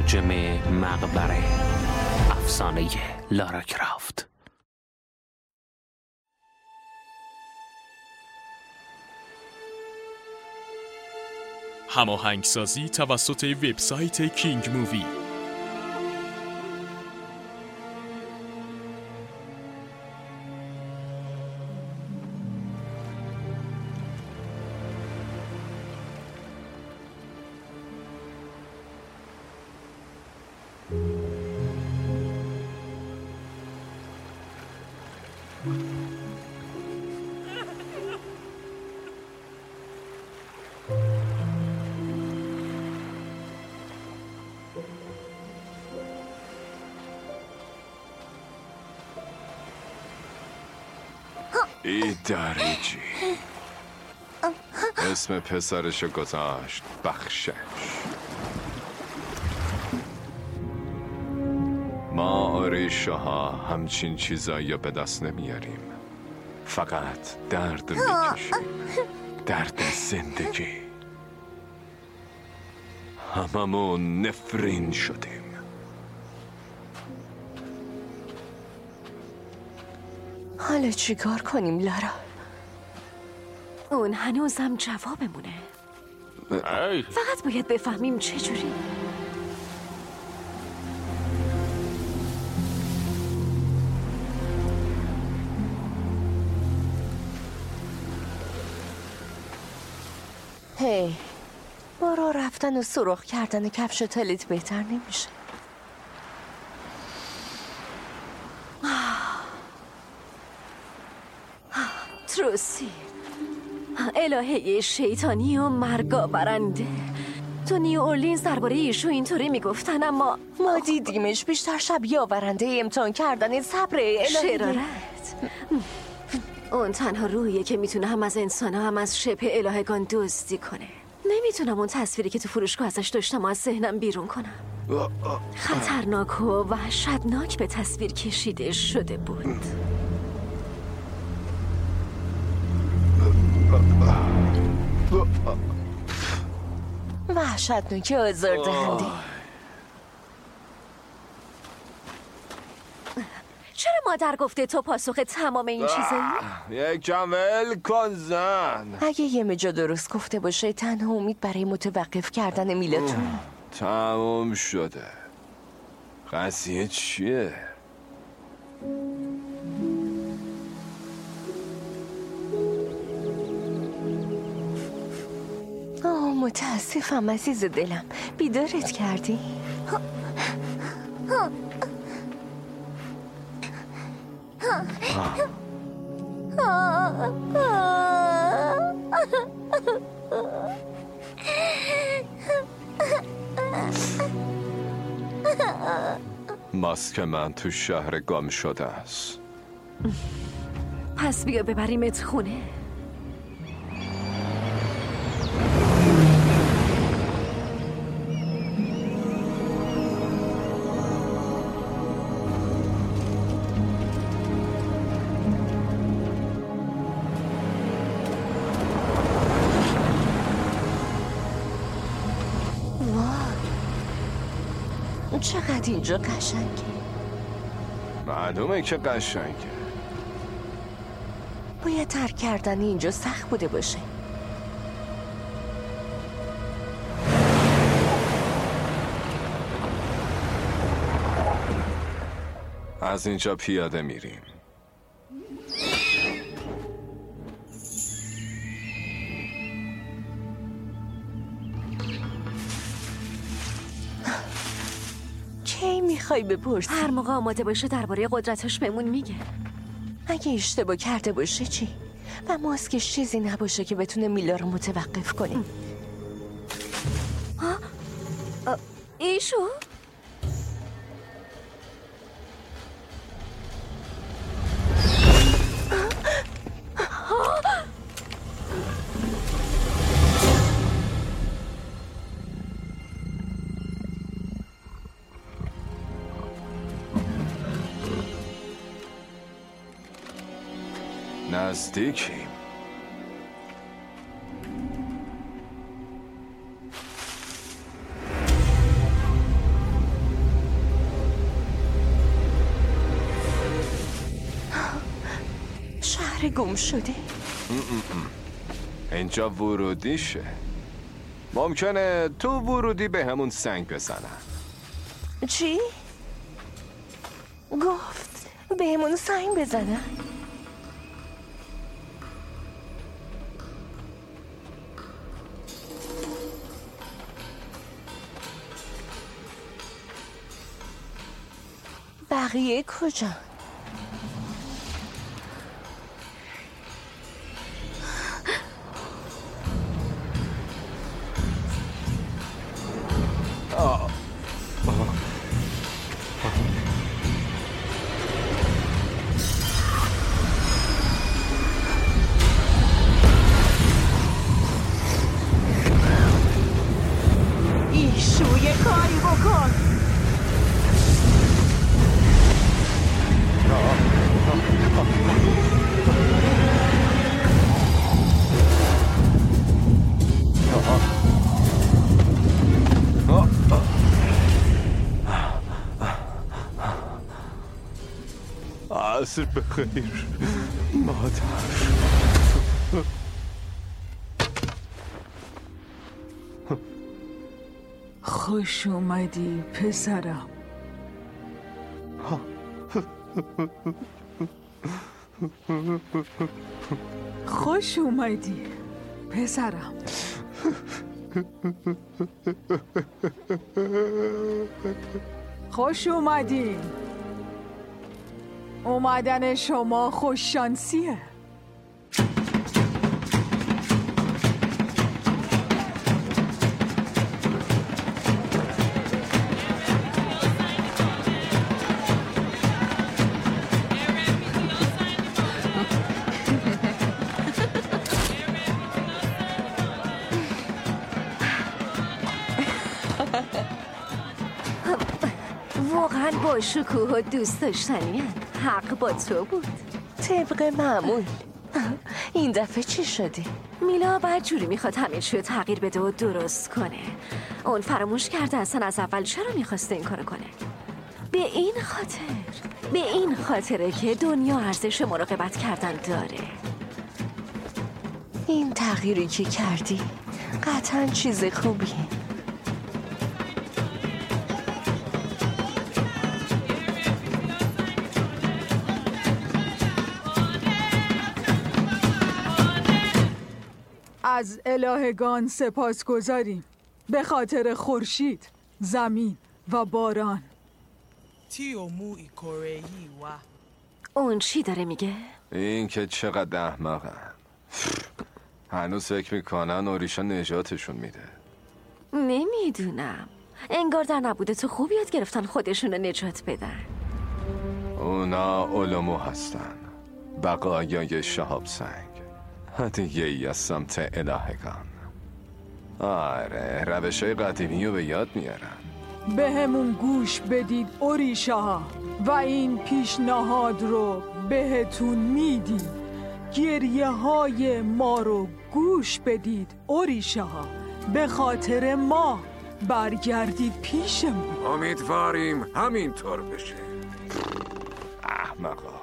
مناجم مقبره، افسانه لارا کرافت. هماهنگسازی توسط وبسایت کینگ مووی. ایدریجی اسم پسرشو گذاشت بخشش. ما آریشه ها همچین چیزایی به دست نمیاریم، فقط درد میکشیم، درد زندگی. هممون نفرین شدیم. حالا چی کار کنیم لارا؟ اون هنوزم جوابمونه. فقط باید بفهمیم چجوری. هی، با راه رفتن و سوراخ کردن کفش تلیت بهتر نمیشه؟ تروسی، الهه شیطانی و مرگاورنده. تو نیو اورلینز درباره ایشو اینطوری میگفتن، اما ما دیدیمش. بیشتر شبیه آورنده امتحان کردن صبر الهه. شرارت. اون تنها روحیه که میتونه هم از انسان‌ها هم از شبه الهگان دزدی کنه. نمیتونم اون تصویری که تو فروشگاه ازش داشتم از ذهنم بیرون کنم. خطرناک و وحشتناک به تصویر کشیده شده بود. وحشتناک و آزاردهنده. چرا مادر گفته تو پاسخ تمام این چیزایی؟ یکم ول کن زن. اگه یه مجا درست گفته باشه تنها امید برای متوقف کردن میلتون. تمام شده. قضیه چیه؟ متاسفم عزیز دلم. بیدارت کردی؟ ماسک من تو شهر گم شده است. پس بیا ببریمت خونه. چقدر اینجا قشنگه. معلومه که قشنگه. باید ترک کردن اینجا سخت بوده باشه. از اینجا پیاده میریم. کی میخوای بپرسی؟ هر موقع آماده باشه درباره قدرتش بهمون میگه. اگه اشتباه کرده باشه چی؟ و ماسکش چیزی نباشه که بتونه میلا رو متوقف کنه. ایشو؟ نزدیکیم. راه گم شده. اینجا ورودیشه. ممکنه تو ورودی به همون سنگ بزنن. چی؟ گفت بهمون سنگ بزنن. بقیه کجا؟ ایشو یه کاری بکن. عصر بخیر مادر. خوش اومدی پسرم. خوش اومدی پسرم. خوش اومدی. اومدن شما خوش شانسیه. واقعا با شکوه و دوست داشتنی حق با تو بود. طبق معمول. این دفعه چی شده؟ میلا بعد جوری میخواد همه چی رو تغییر بده و درست کنه. اون فراموش کرده اصلا از اول چرا میخواسته این کارو کنه. به این خاطره که دنیا ارزش مراقبت کردن داره. این تغییری که کردی قطعا چیز خوبیه. از الهگان سپاسگزاریم به خاطر خورشید، زمین و باران. اون چی داره میگه؟ این که چقدر احمقن. هنوز فکر میکنن اوریشا نجاتشون میده. نمیدونم. انگار در نبوده تو خوب یاد گرفتن خودشون رو نجات بدن. اونا اولومو هستن، بقایای شهاب سنگ، هدیه ای از سمت الهگان. آره، روشای قدیمی رو به یاد میارن. به همون گوش بدید اوریشاها و این پیشنهاد رو بهتون میدیم. گریه های ما رو گوش بدید اوریشاها. به خاطر ما برگردید پیشمون. امیدواریم همینطور بشه. احمقا.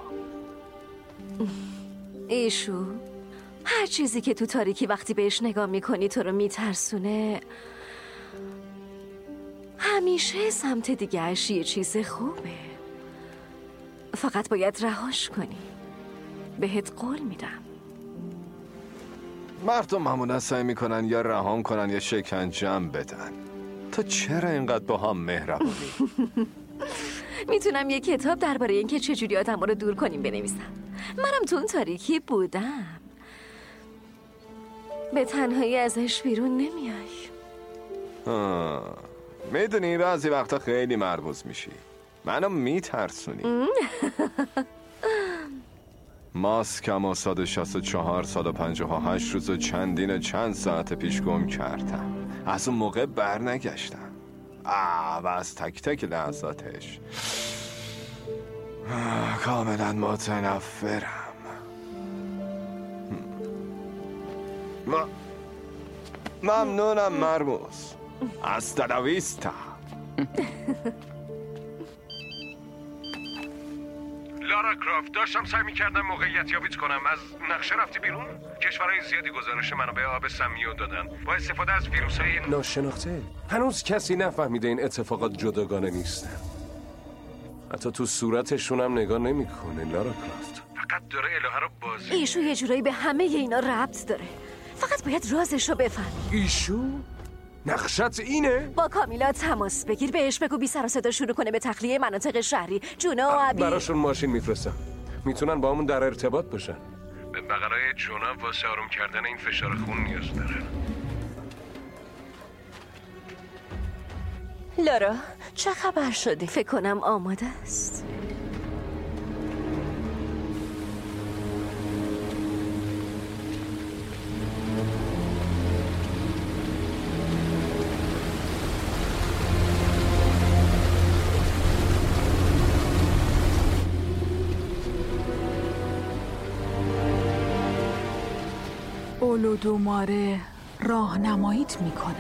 ایشو هر چیزی که تو تاریکی وقتی بهش نگاه میکنی تو رو میترسونه همیشه سمت دیگه‌اش یه چیز خوبه. فقط باید رهاش کنی. بهت قول میدم. مردم معمولا سعی میکنن یا رهان کنن یا شکنجم بدن. تو چرا اینقدر با هم مهربونی؟ میتونم یه کتاب درباره اینکه چجوری آدم‌ها رو دور کنیم بنویسم. منم تو اون تاریکی بودم. به تنهایی ازش بیرون نمیای. میدونی بعضی وقتا خیلی مرموز میشی. منو میترسونی. ماسکم و 164 158 روز و چند ساعت پیش گم کردم. از اون موقع بر نگشتم. و از تک تک لحظاتش کاملا متنفرم. ممنونم مرموز. هستا لا ویستا. لارا لارا کرافت، داشتم سعی می‌کردم موقعیت یابیت کنم. از نقشه رفتی بیرون؟ کشورهای زیادی گزارش منابع آب سمی رو دادن با استفاده از ویروس‌های ناشناخته. هنوز کسی نفهمیده این اتفاقات جداگانه نیستن. حتی تو صورتشون هم نگاه نمی‌کنه لارا کرافت. فقط داره الهه رو بازی. ایشو یه جورایی به همه اینا ربط داره. فقط باید رازش رو بفهمی. ایشو؟ نقشت اینه؟ با کامیلا تماس بگیر، بهش بگو بی سر و صدا شروع کنه به تخلیه مناطق شهری. جونا و ابی براشون ماشین میفرستم. میتونن با همون در ارتباط باشن. به بقرای جونا واسه آروم کردن این فشار خون نیاز داره. لارا چه خبر شدی؟ فکر کنم آماده است. اولودوماره راهنماییت میکنه.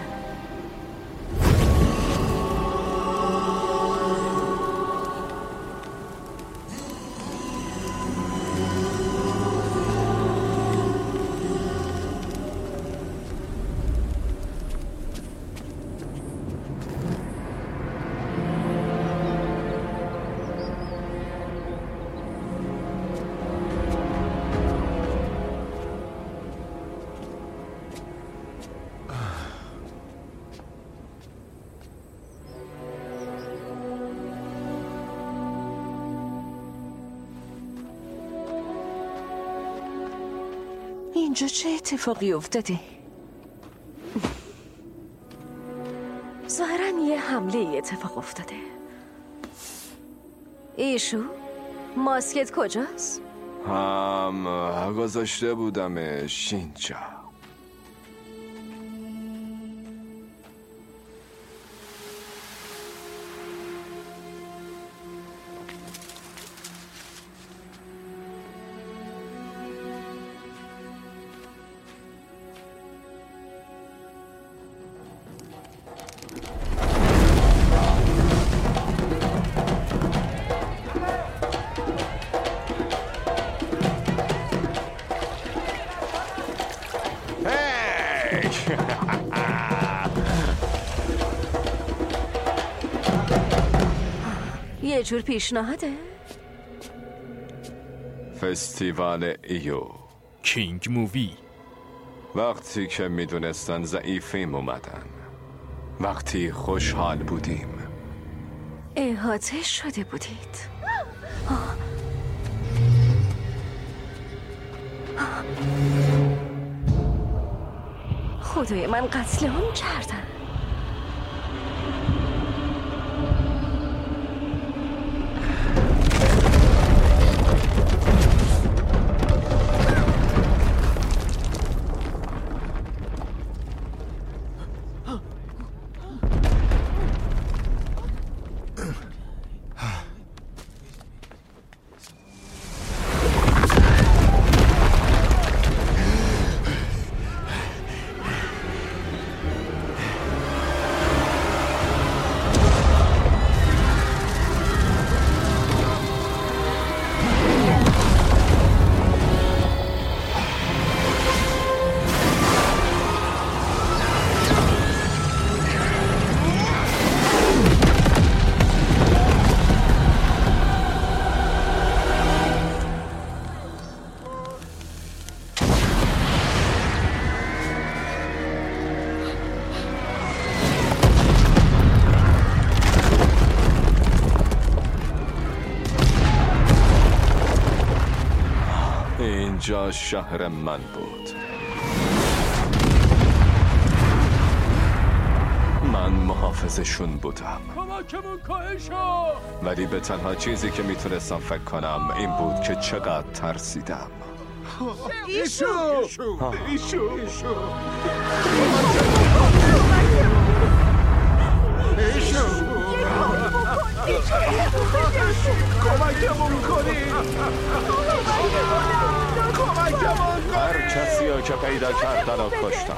اینجا چه اتفاقی افتاده؟ ظاهراً یه حمله اتفاق افتاده. ایشو ماسکت کجاست؟ گذاشته بودمش اینجا. یه جور پیشنهاده؟ فستیوال ایو کینگ مووی. وقتی که میدونستن ضعیفیم اومدن، وقتی خوشحال بودیم، احاطه شده بودید. خدای من قتل هم کردن. اینجا شهر من بود. من محافظشون بودم، ولی به تنها چیزی که میتونستم فکر کنم این بود که چقدر ترسیدم. ایشو کمکمون کنید. هر کسی ها که پیدا کردن و کشتن.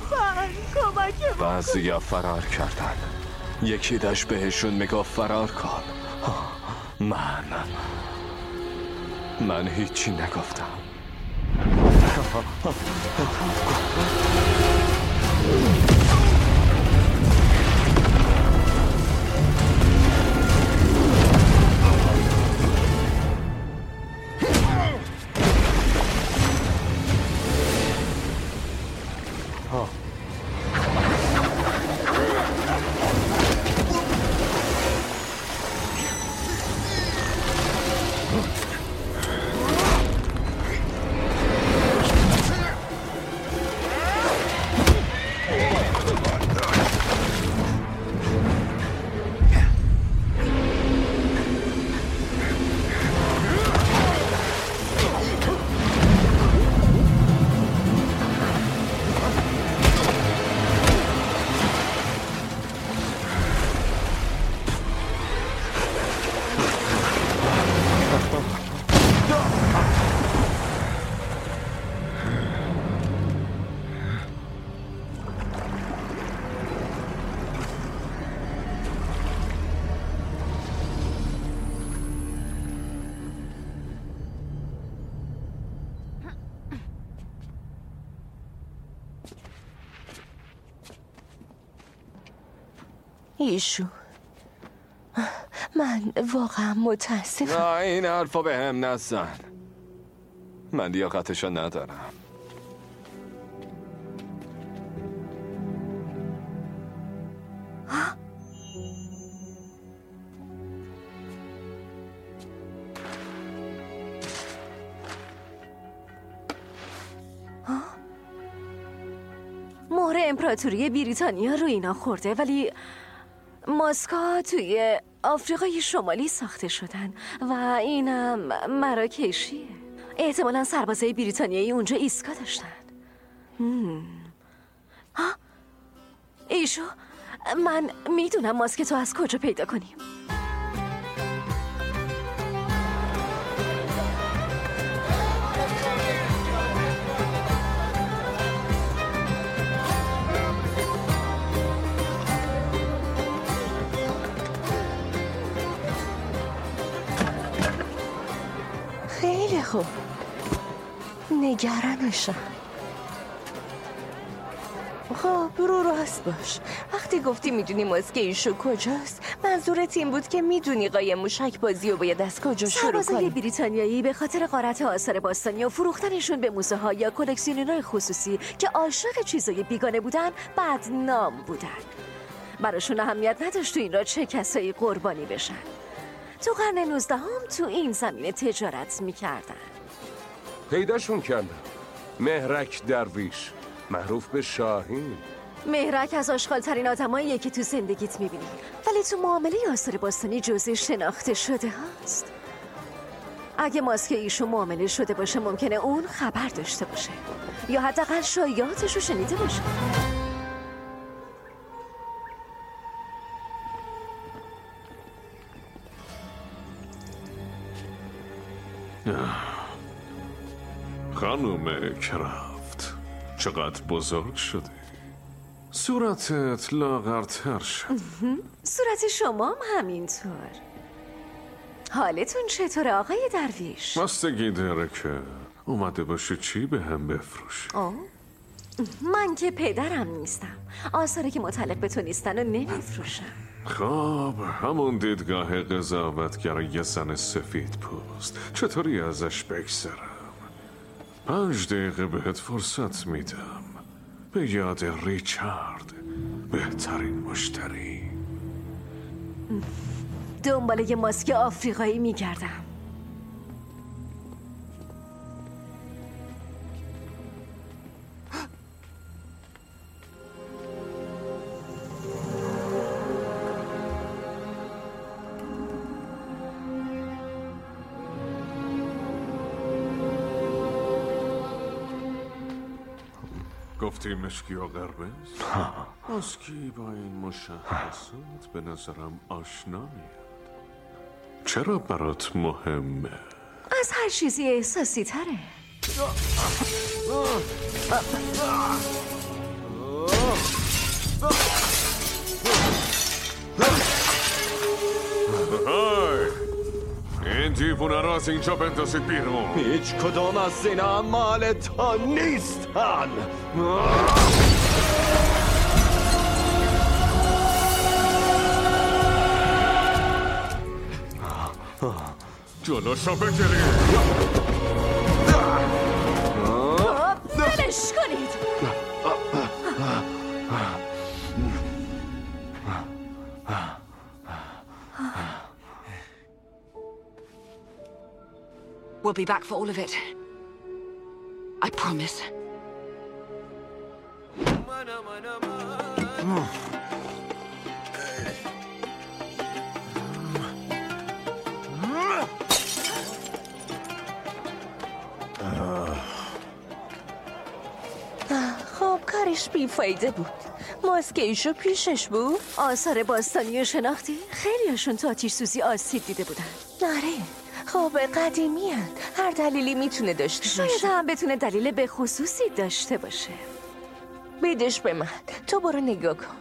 بعضی ها فرار کردن. یکی داشت بهشون میگفت فرار کن. من من هیچی نگفتم. ایشو من واقعا متاسفم. نه این حرفا به هم نزن. من لیاقتشو ندارم. مهر امپراتوری بریتانیا رو اینا خورده، ولی ماسکا توی آفریقای شمالی ساخته شدن و اینم مراکشیه. احتمالاً سربازای بریتانیایی اونجا ایستگاه داشتن. ایشو من میدونم ماسک تو از کجا پیدا کنیم. خیلی خوب، نگرانشم. خب رو راست باش. وقتی گفتی میدونی ماسک ایشو کجاست، منظورت این بود که میدونی قایم موشک بازی و باید از کجا شروع کنی. سربازای بریتانیایی به خاطر غارت آثار باستانی و فروختنشون به موزه ها یا کلکسیونرهای خصوصی که عاشق چیزای بیگانه بودن بدنام بودن. براشون اهمیت نداشت تو این را چه کسایی قربانی بشن. تو قرن 19 تو این زمینه تجارت میکردن. پیداشون کردم. مهرک درویش، معروف به شاهین. مهرک از آشغال‌ترین آدماییه که تو زندگیت میبینی، ولی تو معامله آثار باستانی جزء شناخته شده هست. اگه ماسک ایشو معامله شده باشه ممکنه اون خبر داشته باشه یا حداقل شایعاتشو شنیده باشه. خانوم کرافت، چقدر بزرگ شدی. صورتت لاغرتر شد. صورت شما هم همینطور. حالتون چطوره آقای درویش؟ بستگی داره که اومده باشه چی به هم بفروشی. من که پدرم نیستم. آثاری که متعلق به تو نیستن رو نمیفروشم. خب همون دیدگاه قضاوتگر یه زن سفید پوست، چطوری ازش بگذرم؟ 5 دقیقه بهت فرصت میدم. به یاد ریچارد، بهترین مشتری. دنبال یه ماسک آفریقایی میگردم. گفتی مشکی و قرمز؟ ماسکی با این مشخصات به نظرم آشنا میاد. چرا برات مهمه؟ از هر چیزی احساسی تره. این دیوونه را از اینجا بندازید بیرون. هیچ کدام از اینا مال تا نیستن. جلوشو بگیرید. بلش کنید. We'll be back for all of it. I promise. خب کارش بیفایده بود. ماسکیشو پیشش بود؟ آثار باستانی شناختی؟ خیلیشون تو آتیش سوزی آسیب دیده بودن. آره. خب قدیمی هن. هر دلیلی میتونه داشته باشه. شاید هم بتونه دلیل به خصوصی داشته باشه. بیدش به من. تو برو نگاه کن.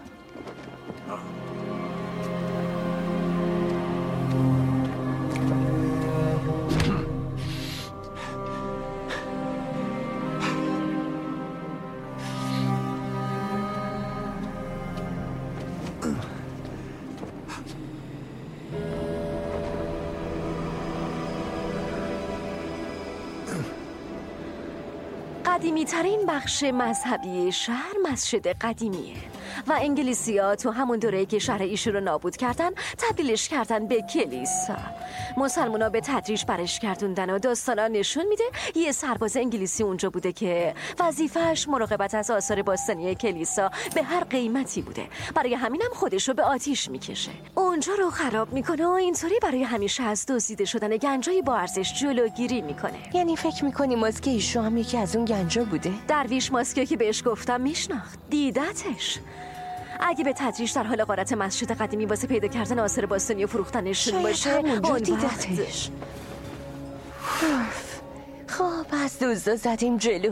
قدیمی ترین بخش مذهبی شهر مسجد قدیمیه و انگلیسی‌ها تو همون دوره‌ای که شهر ایشو رو نابود کردن تبدیلش کردن به کلیسا. مسلمونا به تدریج برش گردوندن و داستانا نشون میده یه سرباز انگلیسی اونجا بوده که وظیفه‌اش مراقبت از آثار باستانی کلیسا به هر قیمتی بوده. برای همینم خودشو به آتیش میکشه. اونجا رو خراب میکنه و اینطوری برای همیشه از دزدیده شدن گنجای با ارزش جلوگیری میکنه. یعنی فکر میکنی ماسکه ایشو هم یکی از اون گنجا بوده؟ درویش ماسکه که بهش گفتم میشناخت. دیدتش. اگه به تدریج در حال غارت مسجد قدیمی واسه پیدا کردن آثار باستانی و فروختنشون باشه اونجا دیدتش. خب از دزدا زدیم جلو.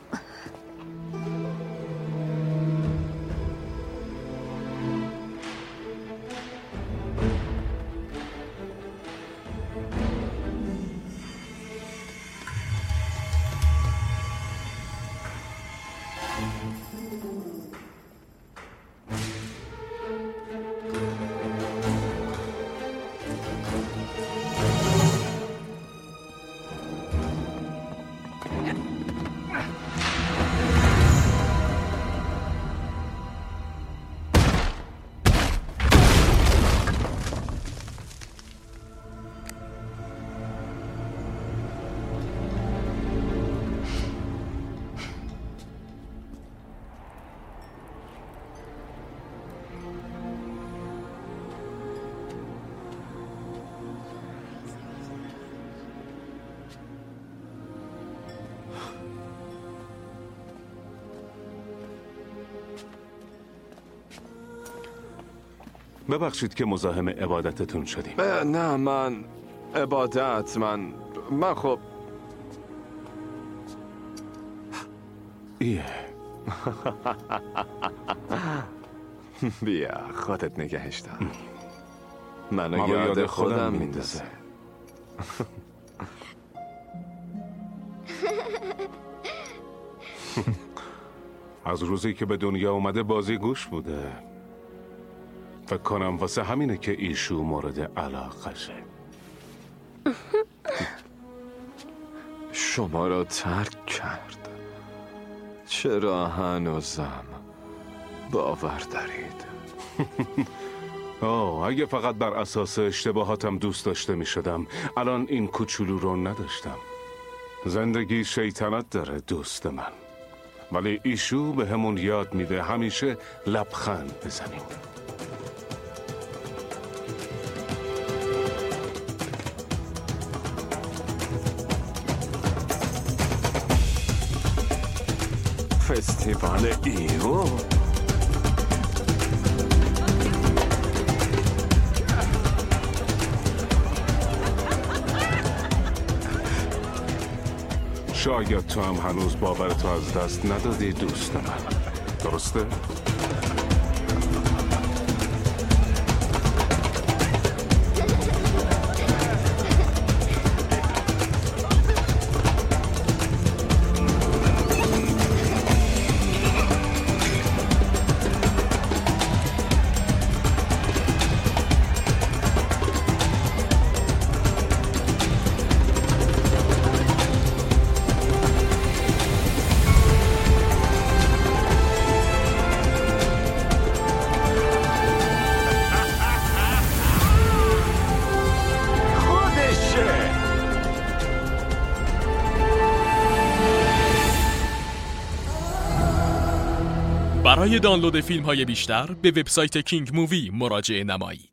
ببخشید که مزاحم عبادتتون شدیم. نه من عبادت من خب بیا خودت نگهش دار. منو یاد خودم میندازه. از روزی که به دنیا اومده بازی گوش بوده. فکر کنم واسه همینه که ایشو مورد علاقشه. شما را ترک کرد. چرا هنوزم باور دارید؟ اگه فقط بر اساس اشتباهاتم دوست داشته می شدم الان این کوچولو رو نداشتم. زندگی شیطنت داره دوست من، ولی ایشو به همون یاد میده همیشه لبخند بزنیم. فستیوال ایو شاید تو هم هنوز باورتو از دست ندادی دوست من، درسته؟ برای دانلود فیلم های بیشتر به وبسایت کینگ مووی مراجعه نمایید.